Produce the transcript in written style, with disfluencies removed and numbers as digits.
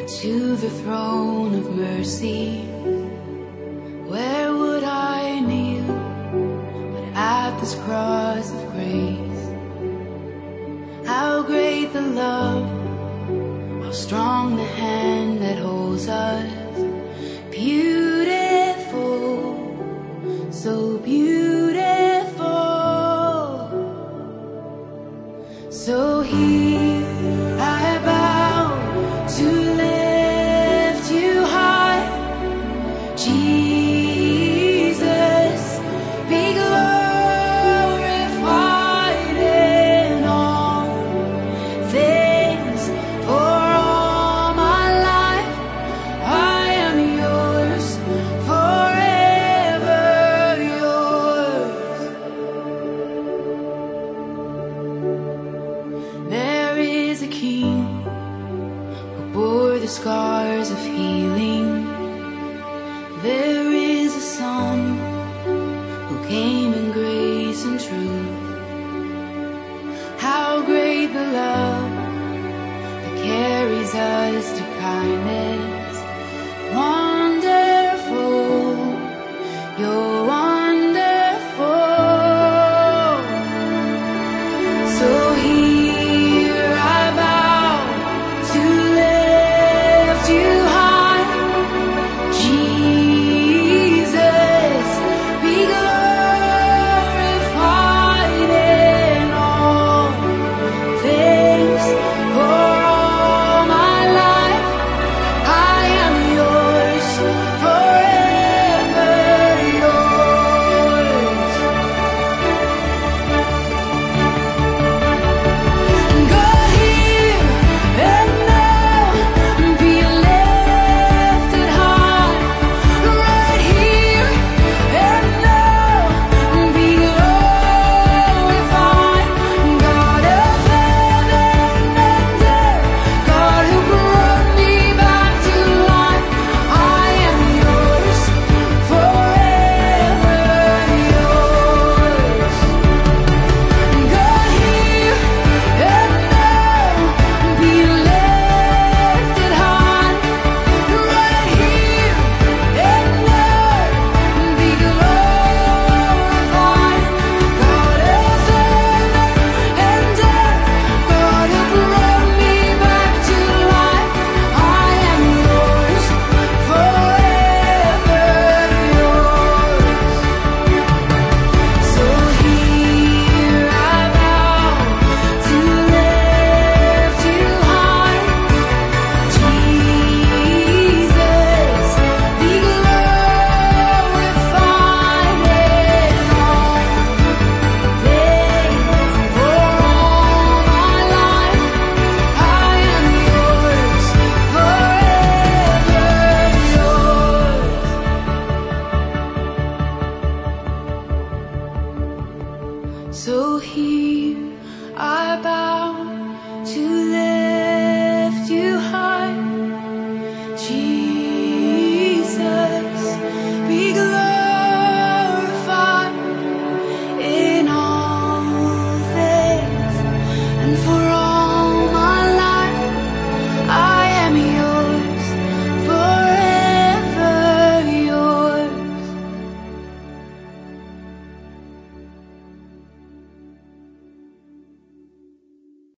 to the throne of mercy. Where would I kneel but at this cross of grace? How great the love, how strong the hand that holds us. Beautiful, so beautiful. So here I bow to lift you high, Jesus, be glorified in all things. For all my life I am yours, forever yours. There is a King who bore the scars of healing. There is a Son who came in grace and truth. How great the love that carries us to kindness.